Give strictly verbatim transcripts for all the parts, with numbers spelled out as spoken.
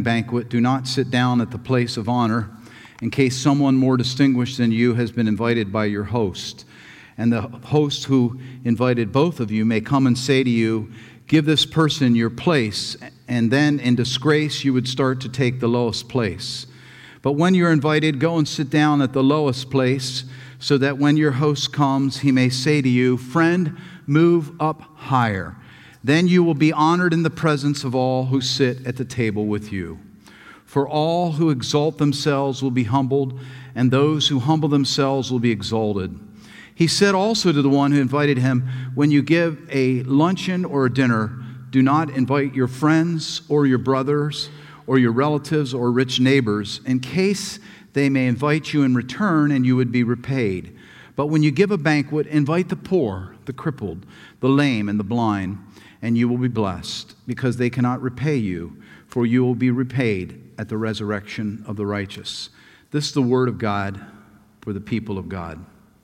banquet, do not sit down at the place of honor, in case someone more distinguished than you has been invited by your host. And the host who invited both of you may come and say to you, give this person your place, and then in disgrace you would start to take the lowest place. But when you're invited, go and sit down at the lowest place, so that when your host comes, he may say to you, friend, move up higher. Then you will be honored in the presence of all who sit at the table with you. For all who exalt themselves will be humbled, and those who humble themselves will be exalted. He said also to the one who invited him, when you give a luncheon or a dinner, do not invite your friends or your brothers or your relatives or rich neighbors, in case they may invite you in return and you would be repaid. But when you give a banquet, invite the poor, the crippled, the lame, and the blind, and you will be blessed, because they cannot repay you, for you will be repaid at the resurrection of the righteous. This is the word of God for the people of God.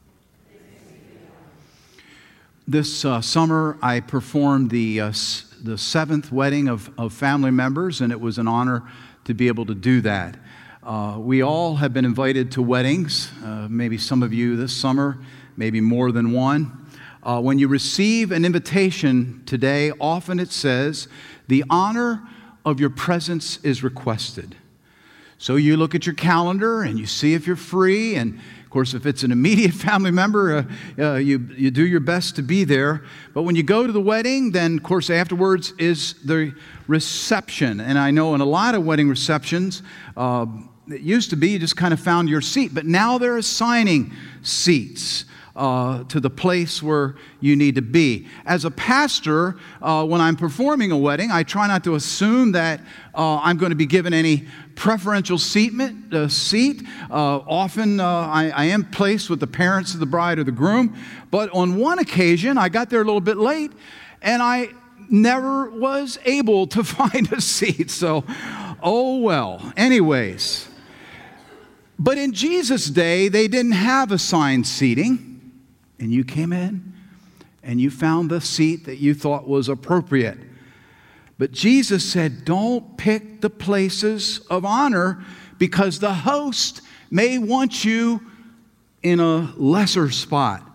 This uh, summer, I performed the uh, s- the seventh wedding of, of family members, and it was an honor to be able to do that. Uh, we all have been invited to weddings, uh, maybe some of you this summer, maybe more than one. Uh, when you receive an invitation today, often it says, the honor of your presence is requested. So you look at your calendar and you see if you're free, and of course, if it's an immediate family member, uh, uh, you, you do your best to be there. But when you go to the wedding, then, of course, afterwards is the reception. And I know in a lot of wedding receptions, uh, it used to be you just kind of found your seat. But now they're assigning seats uh, to the place where you need to be. As a pastor, uh, when I'm performing a wedding, I try not to assume that uh, I'm going to be given any preferential seat. Uh, seat. Uh, often uh, I, I am placed with the parents of the bride or the groom, but on one occasion I got there a little bit late and I never was able to find a seat. So, oh well. Anyways, but in Jesus' day they didn't have assigned seating, and you came in and you found the seat that you thought was appropriate. But Jesus said, don't pick the places of honor, because the host may want you in a lesser spot.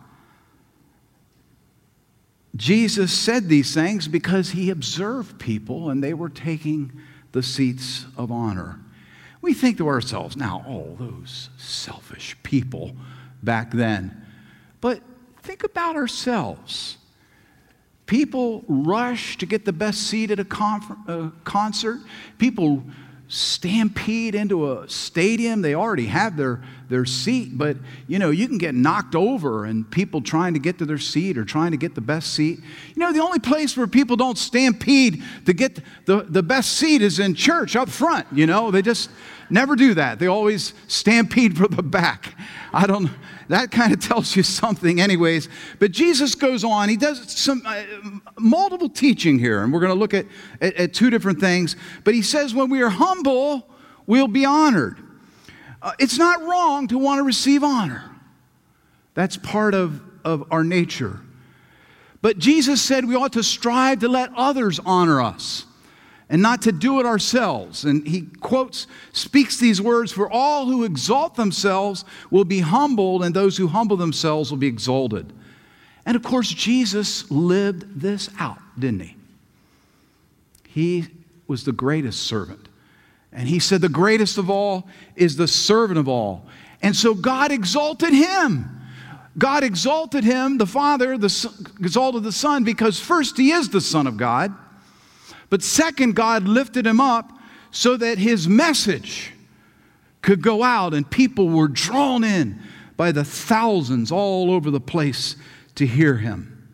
Jesus said these things because he observed people and they were taking the seats of honor. We think to ourselves, now, oh, those selfish people back then. But think about ourselves. People rush to get the best seat at a confer- uh, concert. People stampede into a stadium. They already have their, their seat, but you know, you can get knocked over and people trying to get to their seat or trying to get the best seat. You know, the only place where people don't stampede to get the, the best seat is in church up front. You know, they just never do that. They always stampede for the back. I don't That kind of tells you something anyways. But Jesus goes on. He does some uh, multiple teaching here. And we're going to look at, at, at two different things. But he says when we are humble, we'll be honored. Uh, it's not wrong to want to receive honor. That's part of, of our nature. But Jesus said we ought to strive to let others honor us, and not to do it ourselves. And he quotes, speaks these words, for all who exalt themselves will be humbled, and those who humble themselves will be exalted. And of course, Jesus lived this out, didn't he? He was the greatest servant. And he said the greatest of all is the servant of all. And so God exalted him. God exalted him, the Father, the, exalted the Son, because first he is the Son of God. But second, God lifted him up so that his message could go out and people were drawn in by the thousands all over the place to hear him.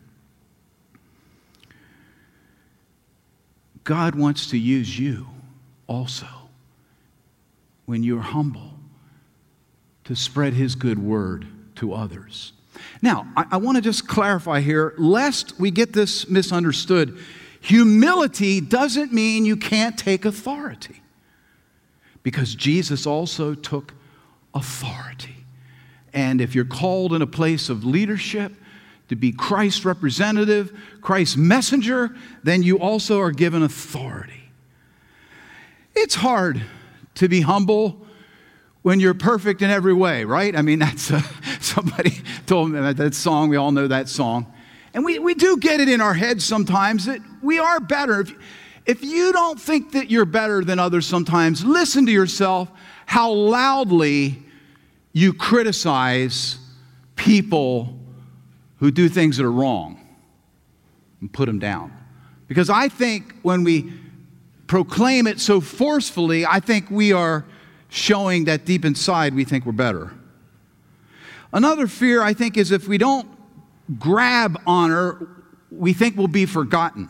God wants to use you also when you're humble to spread his good word to others. Now, I, I want to just clarify here, lest we get this misunderstood. Humility doesn't mean you can't take authority, because Jesus also took authority. And if you're called in a place of leadership to be Christ's representative, Christ's messenger, then you also are given authority. It's hard to be humble when you're perfect in every way, right? I mean, that's uh, somebody told me that, that song. We all know that song. And we, we do get it in our heads sometimes that we are better. If, if you don't think that you're better than others sometimes, listen to yourself how loudly you criticize people who do things that are wrong and put them down. Because I think when we proclaim it so forcefully, I think we are showing that deep inside we think we're better. Another fear, I think, is if we don't grab honor, we think we'll be forgotten.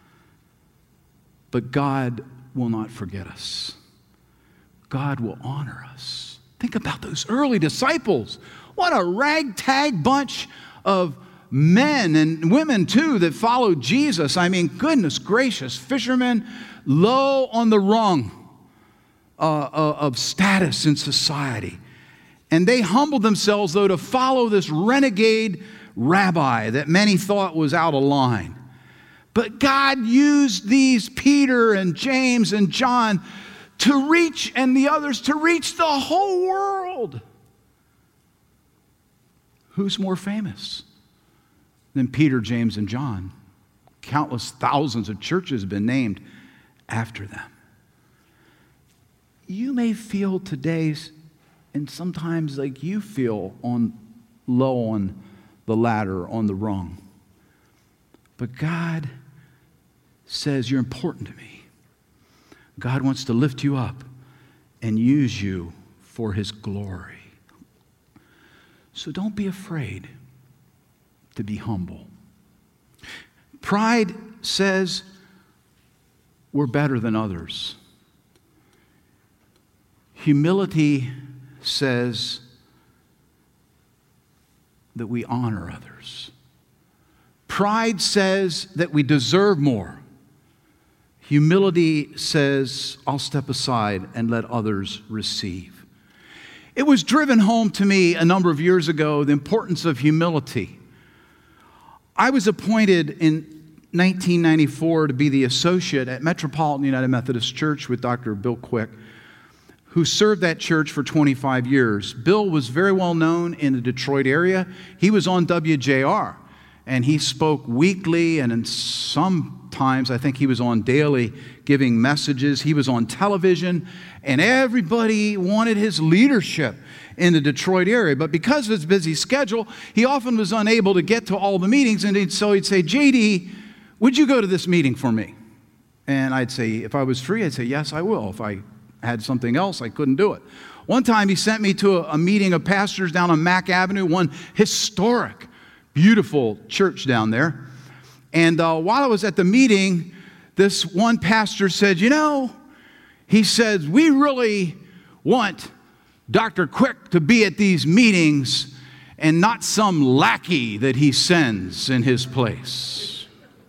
But God will not forget us. God will honor us. Think about those early disciples. What a ragtag bunch of men and women, too, that followed Jesus. I mean, goodness gracious, fishermen low on the rung uh, of status in society. And they humbled themselves, though, to follow this renegade rabbi that many thought was out of line. But God used these Peter and James and John to reach, and the others, to reach the whole world. Who's more famous than Peter, James, and John? Countless thousands of churches have been named after them. You may feel today, and sometimes like you feel on low on the ladder, on the rung. But God says, you're important to me. God wants to lift you up and use you for His glory. So don't be afraid to be humble. Pride says we're better than others. Humility says that we honor others. Pride says that we deserve more. Humility says, I'll step aside and let others receive. It was driven home to me a number of years ago, the importance of humility. I was appointed in nineteen ninety-four to be the associate at Metropolitan United Methodist Church with Doctor Bill Quick, who served that church for twenty-five years. Bill was very well known in the Detroit area. He was on W J R, and he spoke weekly, and in sometimes I think he was on daily giving messages. He was on television, and everybody wanted his leadership in the Detroit area. But because of his busy schedule, he often was unable to get to all the meetings, and he'd, so he'd say, J D, would you go to this meeting for me? And I'd say, if I was free, I'd say, yes, I will. If I had something else, I couldn't do it. One time he sent me to a, a meeting of pastors down on Mack Avenue, one historic, beautiful church down there. And uh, while I was at the meeting, this one pastor said, you know, he says, we really want Doctor Quick to be at these meetings and not some lackey that he sends in his place.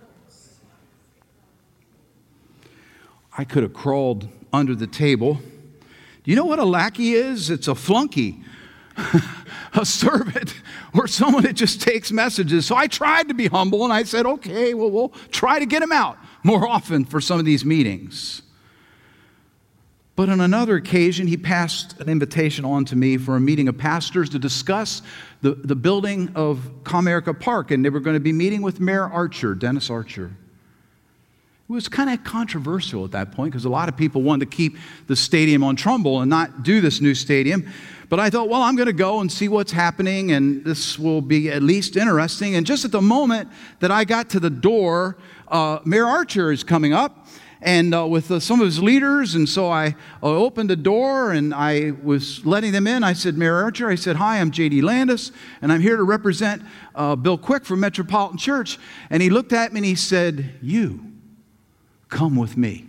I could have crawled under the table. Do you know what a lackey is? It's a flunky, a servant, or someone that just takes messages. So I tried to be humble, and I said, okay, well, we'll try to get him out more often for some of these meetings. But on another occasion, he passed an invitation on to me for a meeting of pastors to discuss the, the building of Comerica Park, and they were going to be meeting with Mayor Archer, Dennis Archer. It was kind of controversial at that point because a lot of people wanted to keep the stadium on Trumbull and not do this new stadium. But I thought, well, I'm going to go and see what's happening, and this will be at least interesting. And just at the moment that I got to the door, uh, Mayor Archer is coming up, and uh, with uh, some of his leaders. And so I uh, opened the door, and I was letting them in. I said, Mayor Archer, I said, hi, I'm J D Landis, and I'm here to represent uh, Bill Quick from Metropolitan Church. And he looked at me and he said, you. Come with me.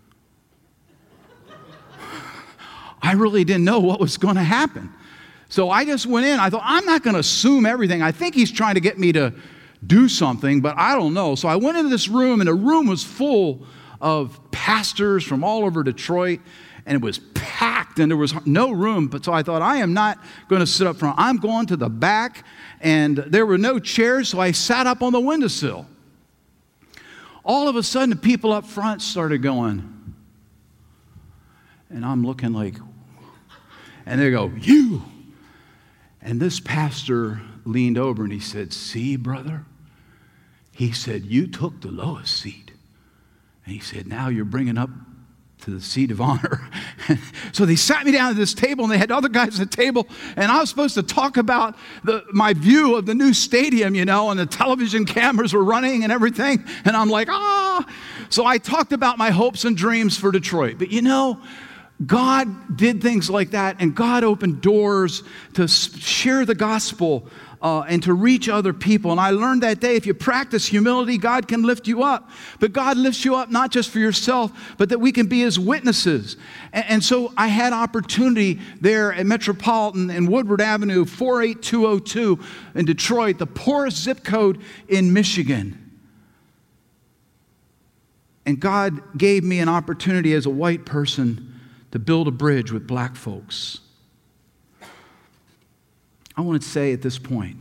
I really didn't know what was going to happen. So I just went in. I thought, I'm not going to assume everything. I think he's trying to get me to do something, but I don't know. So I went into this room, and the room was full of pastors from all over Detroit, and it was packed, and there was no room. But so I thought, I am not going to sit up front. I'm going to the back, and there were no chairs, so I sat up on the windowsill. All of a sudden, the people up front started going, And I'm looking like, and they go, you. And this pastor leaned over and he said, see, brother? He said, you took the lowest seat. And he said, now you're bringing up to the seat of honor. So they sat me down at this table, and they had other guys at the table, and I was supposed to talk about the, my view of the new stadium, you know, and the television cameras were running and everything. And I'm like, ah. So I talked about my hopes and dreams for Detroit. But you know, God did things like that, and God opened doors to share the gospel uh, and to reach other people. And I learned that day, if you practice humility, God can lift you up. But God lifts you up not just for yourself, but that we can be His witnesses. And, and so I had opportunity there at Metropolitan and Woodward Avenue, four eight two oh two in Detroit, the poorest zip code in Michigan. And God gave me an opportunity as a white person to build a bridge with black folks. I want to say at this point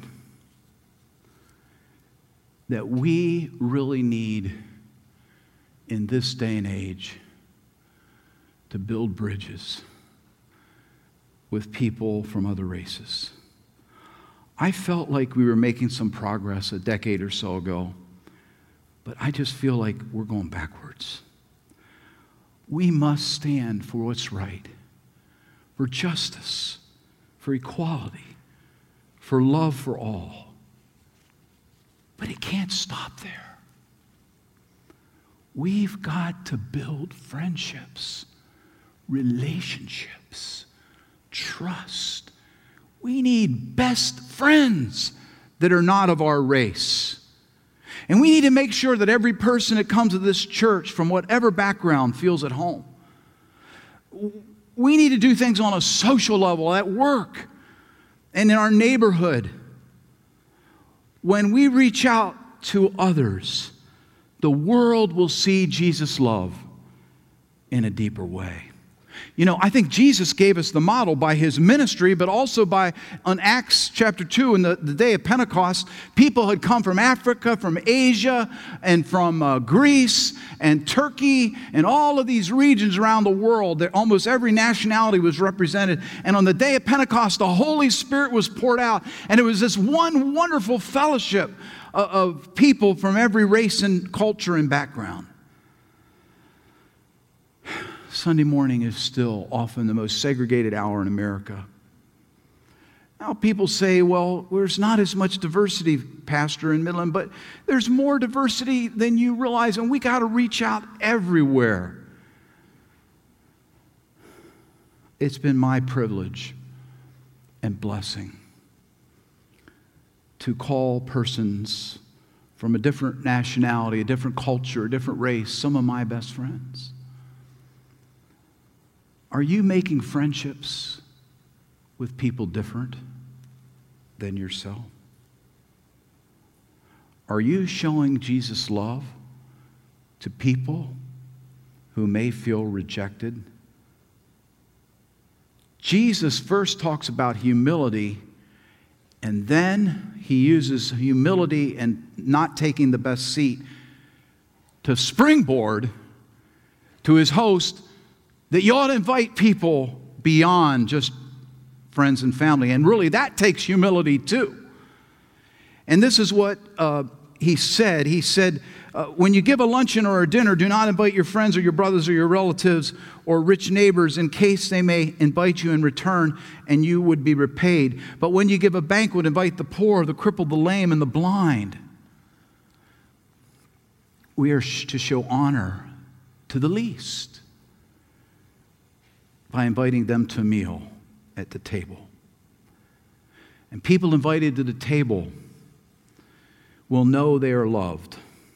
that we really need, in this day and age, to build bridges with people from other races. I felt like we were making some progress a decade or so ago, but I just feel like we're going backwards. We must stand for what's right, for justice, for equality, for love for all. But it can't stop there. We've got to build friendships, relationships, trust. We need best friends that are not of our race. And we need to make sure that every person that comes to this church, from whatever background, feels at home. We need to do things on a social level, at work, and in our neighborhood. When we reach out to others, the world will see Jesus' love in a deeper way. You know, I think Jesus gave us the model by His ministry, but also by, on Acts chapter two, in the, the day of Pentecost, people had come from Africa, from Asia, and from uh, Greece, and Turkey, and all of these regions around the world. That almost every nationality was represented. And on the day of Pentecost, the Holy Spirit was poured out, and it was this one wonderful fellowship of, of people from every race and culture and background. Sunday morning is still often the most segregated hour in America. Now, people say, well, there's not as much diversity, Pastor, in Midland, but there's more diversity than you realize, and we got to reach out everywhere. It's been my privilege and blessing to call persons from a different nationality, a different culture, a different race, some of my best friends. Are you making friendships with people different than yourself? Are you showing Jesus' love to people who may feel rejected? Jesus first talks about humility, and then He uses humility and not taking the best seat to springboard to His host that you ought to invite people beyond just friends and family. And really, that takes humility too. And this is what uh, He said. He said, uh, when you give a luncheon or a dinner, do not invite your friends or your brothers or your relatives or rich neighbors, in case they may invite you in return and you would be repaid. But when you give a banquet, invite the poor, the crippled, the lame, and the blind. We are to show honor to the least by inviting them to a meal at the table. And people invited to the table will know they are loved.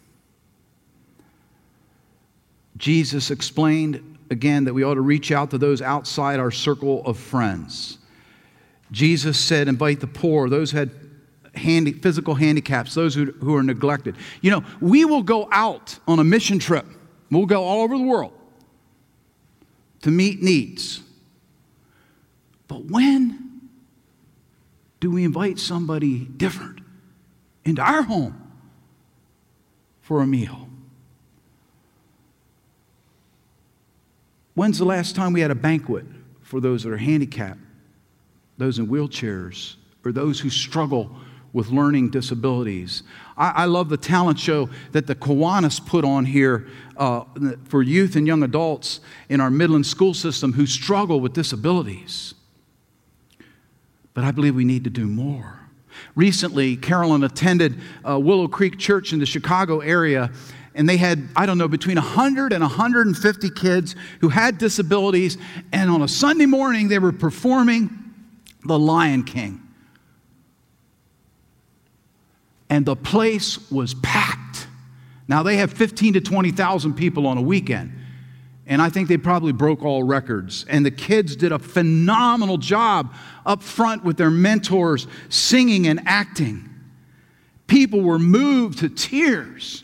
Jesus explained again that we ought to reach out to those outside our circle of friends. Jesus said, invite the poor, those who had handy, physical handicaps, those who, who are neglected. You know, we will go out on a mission trip. We'll go all over the world to meet needs. But when do we invite somebody different into our home for a meal? When's the last time we had a banquet for those that are handicapped, those in wheelchairs, or those who struggle with learning disabilities? I, I love the talent show that the Kiwanis put on here uh, for youth and young adults in our Midland school system who struggle with disabilities. But I believe we need to do more. Recently, Carolyn attended uh, Willow Creek Church in the Chicago area, and they had, I don't know, between one hundred and one hundred fifty kids who had disabilities, and on a Sunday morning, they were performing The Lion King. And the place was packed. Now, they have fifteen to twenty thousand people on a weekend, and I think they probably broke all records. And the kids did a phenomenal job up front with their mentors, singing and acting. People were moved to tears.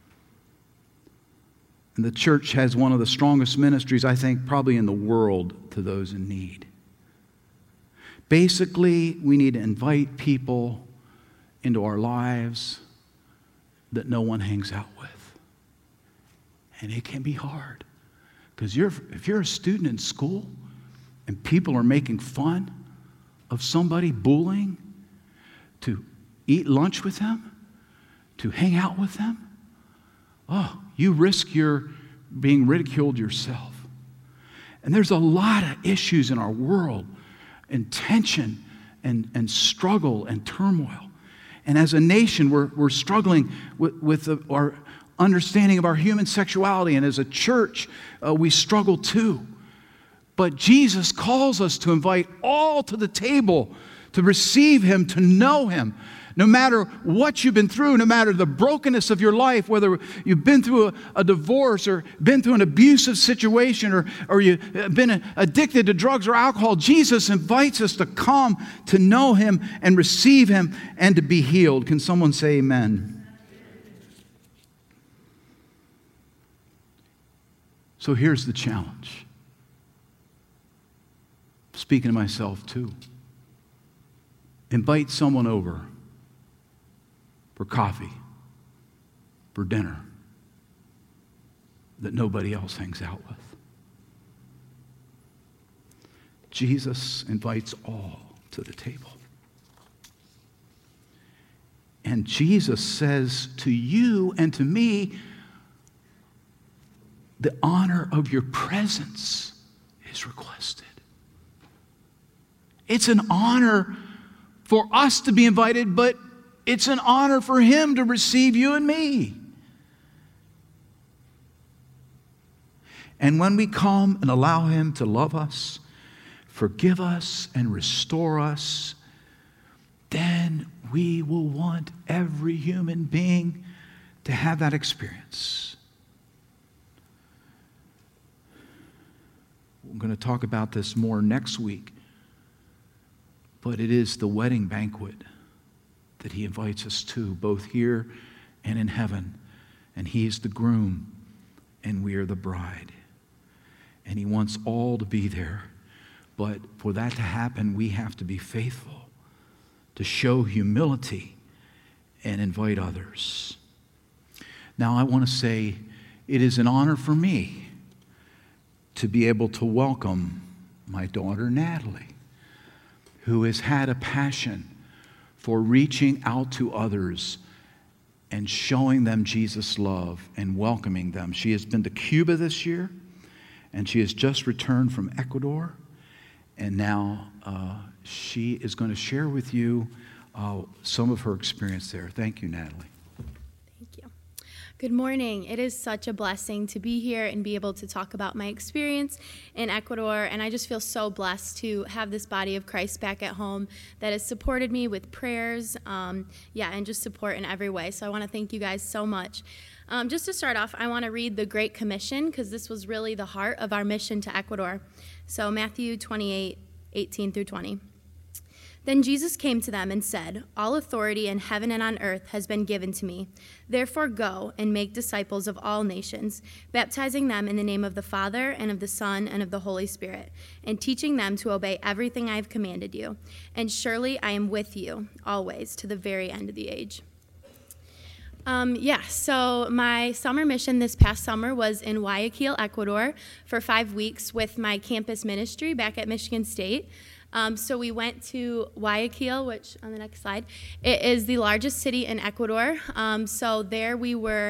And the church has one of the strongest ministries, I think, probably in the world to those in need. Basically, we need to invite people into our lives that no one hangs out with. And it can be hard. Because you're, if you're a student in school and people are making fun of somebody, bullying, to eat lunch with them, to hang out with them, oh, you risk your being ridiculed yourself. And there's a lot of issues in our world, and tension and, and struggle and turmoil. And as a nation, we're, we're struggling with, with the, our understanding of our human sexuality. And as a church, uh, we struggle too. But Jesus calls us to invite all to the table, to receive Him, to know Him. No matter what you've been through, no matter the brokenness of your life, whether you've been through a, a divorce or been through an abusive situation or, or you've been addicted to drugs or alcohol, Jesus invites us to come to know Him and receive Him and to be healed. Can someone say amen? So here's the challenge. Speaking to myself too. Invite someone over for coffee, for dinner, that nobody else hangs out with. Jesus invites all to the table. And Jesus says to you and to me, the honor of your presence is requested. It's an honor for us to be invited, but it's an honor for Him to receive you and me. And when we come and allow Him to love us, forgive us, and restore us, then we will want every human being to have that experience. We're going to talk about this more next week. But it is the wedding banquet that He invites us to, both here and in heaven. And He is the groom, and we are the bride. And He wants all to be there. But for that to happen, we have to be faithful, to show humility and invite others. Now, I want to say it is an honor for me to be able to welcome my daughter, Natalie, who has had a passion for reaching out to others and showing them Jesus' love and welcoming them. She has been to Cuba this year, and she has just returned from Ecuador, and now uh, she is going to share with you uh, some of her experience there. Thank you, Natalie. Thank you. Good morning. It is such a blessing to be here and be able to talk about my experience in Ecuador, and I just feel so blessed to have this body of Christ back at home that has supported me with prayers, um, yeah, and just support in every way. So I want to thank you guys so much. Um, just to start off, I want to read the Great Commission because this was really the heart of our mission to Ecuador. So Matthew twenty-eight, eighteen through twenty. Then Jesus came to them and said, "All authority in heaven and on earth has been given to me. Therefore go and make disciples of all nations, baptizing them in the name of the Father and of the Son and of the Holy Spirit, and teaching them to obey everything I have commanded you. And surely I am with you always to the very end of the age." Um, yeah, so my summer mission this past summer was in Guayaquil, Ecuador, for five weeks with my campus ministry back at Michigan State. Um, so we went to Guayaquil, which on the next slide, it is the largest city in Ecuador. Um, so there we were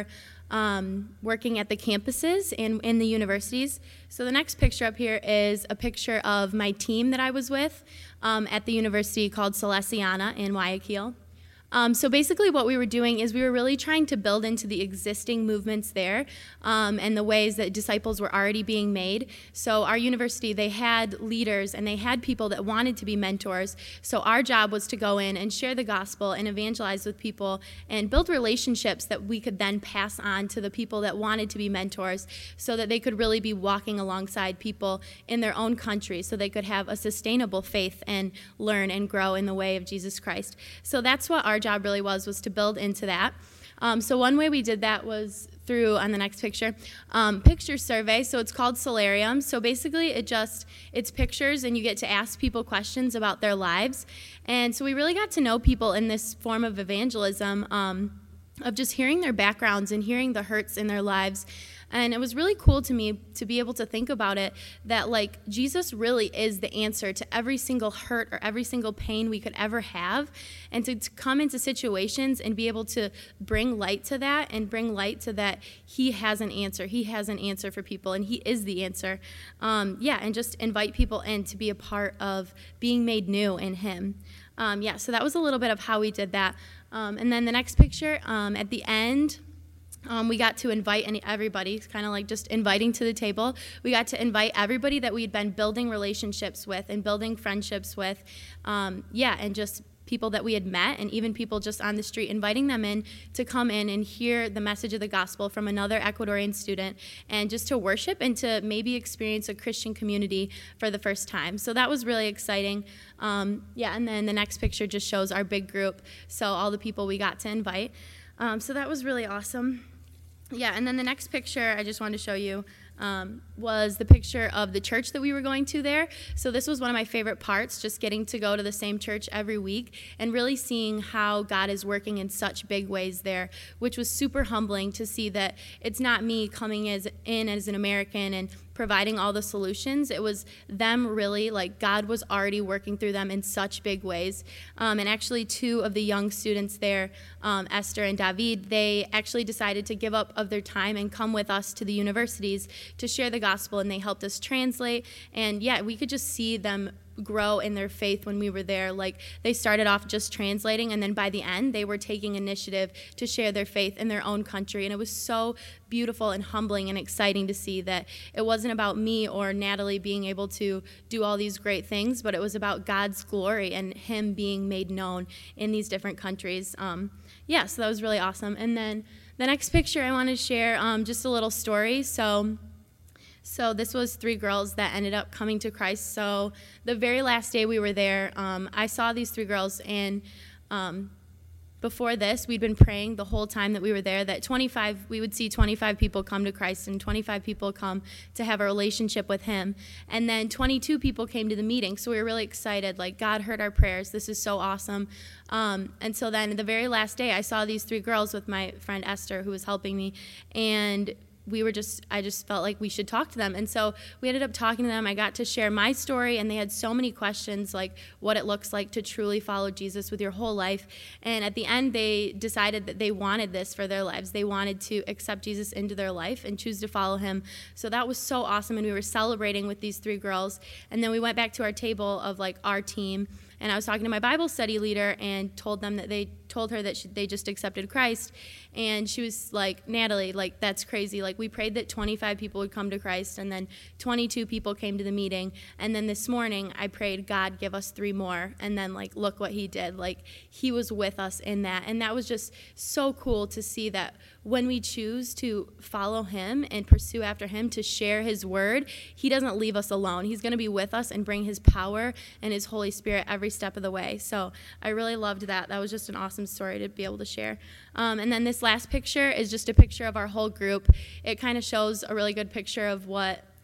um, working at the campuses and in the universities. So the next picture up here is a picture of my team that I was with um, at the university called Salesiana in Guayaquil. Um, so basically what we were doing is we were really trying to build into the existing movements there um, and the ways that disciples were already being made. So our university, they had leaders and they had people that wanted to be mentors. So our job was to go in and share the gospel and evangelize with people and build relationships that we could then pass on to the people that wanted to be mentors so that they could really be walking alongside people in their own country so they could have a sustainable faith and learn and grow in the way of Jesus Christ. So that's what our job really was, was to build into that. Um, so one way we did that was through, on the next picture, um, picture survey. So it's called Solarium. So basically it just, it's pictures and you get to ask people questions about their lives. And so we really got to know people in this form of evangelism, um, of just hearing their backgrounds and hearing the hurts in their lives. And it was really cool to me to be able to think about it, that like Jesus really is the answer to every single hurt or every single pain we could ever have. And to, to come into situations and be able to bring light to that and bring light to that he has an answer. He has an answer for people and he is the answer. Um, yeah, and just invite people in to be a part of being made new in him. Um, yeah, so that was a little bit of how we did that. Um, and then the next picture, um, at the end, Um, we got to invite any, everybody, kind of like just inviting to the table. We got to invite everybody that we'd been building relationships with and building friendships with. Um, yeah, and just people that we had met and even people just on the street, inviting them in to come in and hear the message of the gospel from another Ecuadorian student and just to worship and to maybe experience a Christian community for the first time. So that was really exciting. Um, yeah, and then the next picture just shows our big group, so all the people we got to invite. Um, so that was really awesome. Yeah, and then the next picture I just wanted to show you um, was the picture of the church that we were going to there. So this was one of my favorite parts, just getting to go to the same church every week and really seeing how God is working in such big ways there, which was super humbling to see that it's not me coming as in as an American and providing all the solutions. It was them really, like God was already working through them in such big ways. Um, and actually two of the young students there, um, Esther and David, they actually decided to give up of their time and come with us to the universities to share the gospel, and they helped us translate. And yeah, we could just see them grow in their faith when we were there. Like they started off just translating, and then by the end they were taking initiative to share their faith in their own country. And it was so beautiful and humbling and exciting to see that it wasn't about me or Natalie being able to do all these great things, but it was about God's glory and him being made known in these different countries. Um, yeah, so that was really awesome. And then the next picture I want to share, um, just a little story. So So this was three girls that ended up coming to Christ. So the very last day we were there, um, I saw these three girls, and um, before this, we'd been praying the whole time that we were there that twenty-five, we would see twenty-five people come to Christ and twenty-five people come to have a relationship with him. And then twenty-two people came to the meeting. So we were really excited, like God heard our prayers. This is so awesome. Um, and so then the very last day, I saw these three girls with my friend Esther, who was helping me, and we were just, I just felt like we should talk to them. And so we ended up talking to them. I got to share my story, and they had so many questions, like what it looks like to truly follow Jesus with your whole life. And at the end, they decided that they wanted this for their lives. They wanted to accept Jesus into their life and choose to follow him. So that was so awesome, and we were celebrating with these three girls. And then we went back to our table of like our team, and I was talking to my Bible study leader and told them that they told her that she, they just accepted Christ. And she was like, Natalie, like, that's crazy. Like, we prayed that twenty-five people would come to Christ, and then twenty-two people came to the meeting. And then this morning, I prayed, God, give us three more. And then, like, look what he did. Like, he was with us in that. And that was just so cool to see that when we choose to follow him and pursue after him, to share his word, he doesn't leave us alone. He's going to be with us and bring his power and his Holy Spirit every step of the way. So I really loved that. That was just an awesome story to be able to share. Um, and then this last picture is just a picture of our whole group. It kind of shows a really good picture of what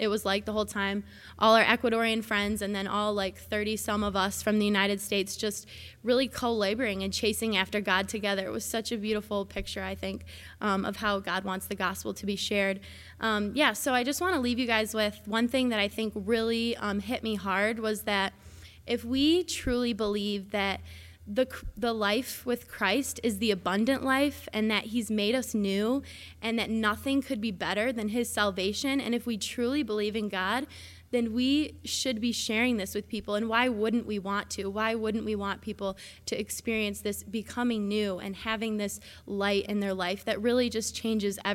it was like the whole time. All our Ecuadorian friends and then all like thirty some of us from the United States just really co-laboring and chasing after God together. It was such a beautiful picture, I think, um, of how God wants the gospel to be shared. Um, yeah, so I just want to leave you guys with one thing that I think really um, hit me hard was that if we truly believe that the the life with Christ is the abundant life and that he's made us new and that nothing could be better than his salvation, and if we truly believe in God, then we should be sharing this with people. And why wouldn't we want to? Why wouldn't we want people to experience this becoming new and having this light in their life that really just changes everything?